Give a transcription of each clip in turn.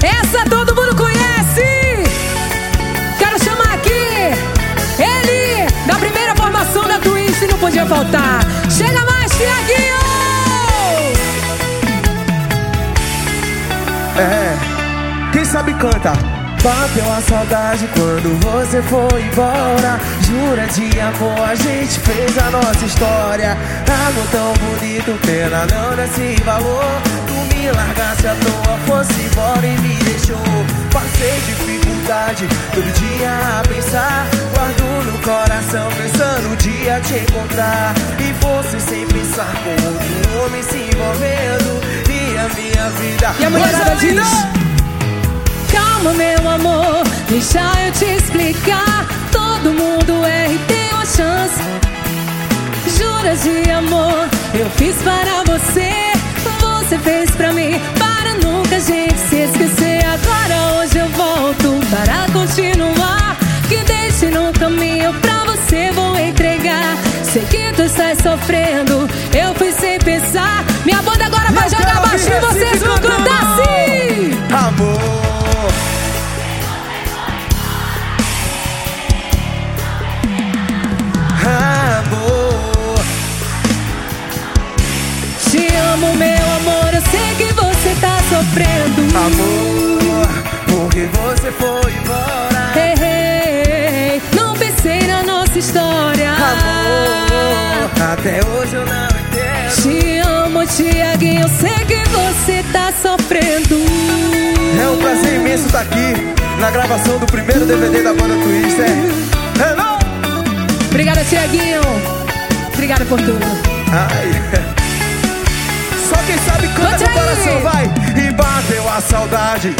Essa todo mundo conhece. Quero chamar aqui ele, da primeira formação da Twist, não podia faltar. Chega mais, Thiaguinho! Quem sabe canta. Bateu a saudade quando você foi embora. Jura de amor, a gente fez a nossa história. Amor tão bonito, pena não desse valor. Tu me largasse à toa, fosse embora e me deixou. Passei dificuldade todo dia a pensar. Guardo no coração pensando um dia te encontrar. E você sem pensar com outro homem se envolvendo. E a minha vida. E a mulherada diz: calma, meu amor, deixa eu te explicar. Todo mundo erra e tem uma chance. Juras de amor, eu fiz para você. Você fez pra mim, para nunca a gente se esquecer. Agora hoje eu volto para continuar. Que deixe no caminho, pra você vou entregar. Sei que tu estás sofrendo, eu fui sem pensar. Minha banda agora vai jogar baixinho, vocês vão cantar assim. Amor, te amo, meu amor, eu sei que você tá sofrendo. amor, porque você foi embora. Hey, hey, não pensei na nossa história. Amor, até hoje eu não entendo. Te amo, Thiaguinho, eu sei que você tá sofrendo. É um prazer imenso estar aqui na gravação do primeiro DVD da banda Twist. Hello! Obrigada, Thiaguinho. Obrigada por tudo. Ai. Só quem sabe canta Cante no aí. coração, vai! E bateu a saudade.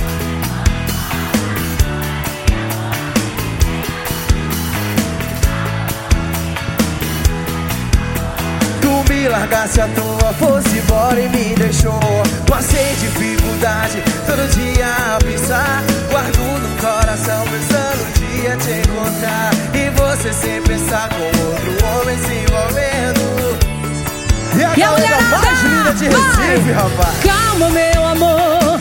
Tu me largasse à toa, fosse embora e me deixou. Passei dificuldade todo dia a pensar. Guardo no coração pensando um dia te encontrar. E você sem pensar com outro homem se envolvendo. E a galera mais linda de Recife, rapaz. Calma, meu amor.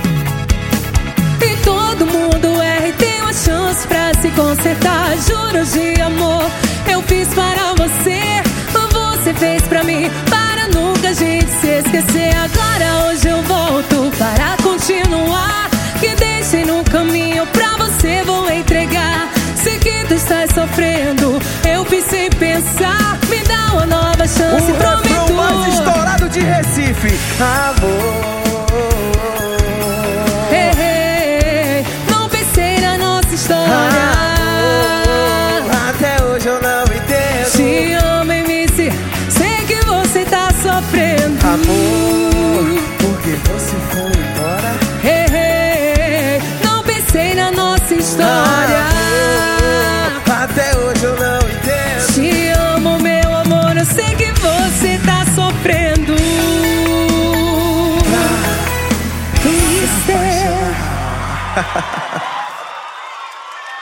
E todo mundo erra e tem uma chance pra se consertar. Juros de amor, eu fiz para você. Você fez pra mim, para nunca a gente se esquecer. Agora hoje eu volto para continuar. Que deixei no caminho, pra você vou entregar. Sei que tu estás sofrendo, eu fiz sem pensar. Me dá uma nova chance, o prometo. refrão mais estourado de Recife. Amor, Hey, hey, não pensei na nossa história. amor, até hoje eu não entendo. Te amo, MC, sei que você tá sofrendo. Amor, porque você foi embora. Hey, hey, não pensei na nossa história. Amor, até hoje eu não entendo. Te amo, meu amor, eu sei que você tá sofrendo. Triste.